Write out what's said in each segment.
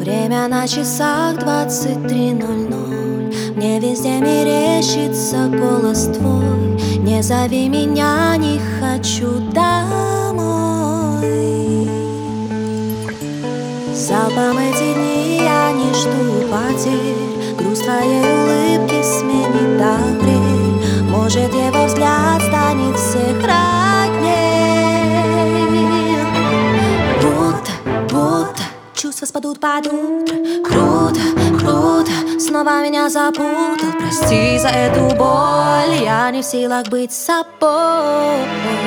Время на часах 23:00. Мне везде мерещится голос твой. Не зови меня, не хочу домой. Залпом эти дни я не жду потерь. Грусть твоей улыбки сменит апрель. Может, его взгляд станет всех родней. Будто чувства спадут под утро. Круто, снова меня запутал. Прости за эту боль, я не в силах быть собой.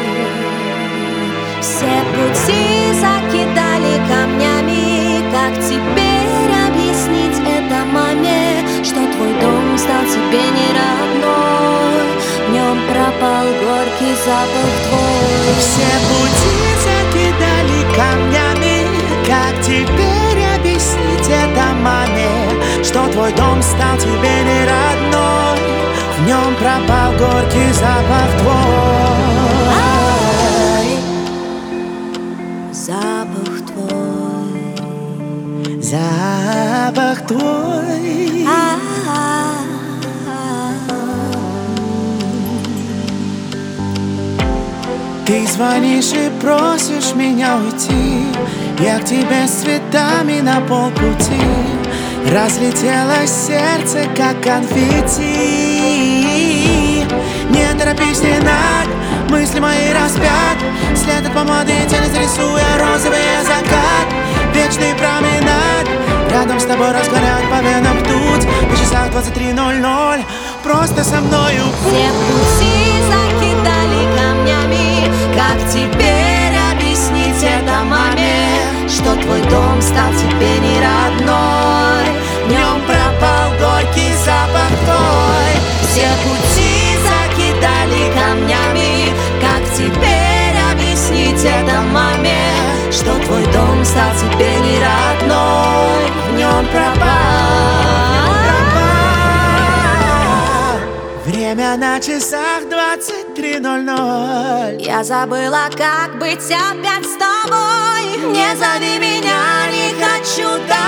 Все пути закидали камнями. Как теперь объяснить это маме, что твой дом стал тебе не родной? В нем пропал горький запах твой. Все пути закидали камнями. Как теперь объяснить это маме, что твой дом стал тебе не родной? В нем пропал горький запах твой. Запах твой. Запах твой. Ты звонишь и просишь меня уйти. Я к тебе с цветами на полпути. Разлетелось сердце, как конфетти. Не торопись, не надо, мысли мои распят. След от помады тянет, рисуя розовый закат. Вечный променад, рядом с тобой разгонять по венам ртуть. На часах 23:00, просто со мною будь. Все пути закидали камнями. Как теперь объяснить это маме, что твой дом стал тебе не родной? В нем пропал горький запах твой. Все пути закидали камнями. Как теперь объяснить это маме, что твой дом стал тебе не родной? В нем пропал. Время на часах 23:00. Я забыла, как быть опять с тобой. Не зови меня, не хочу домой.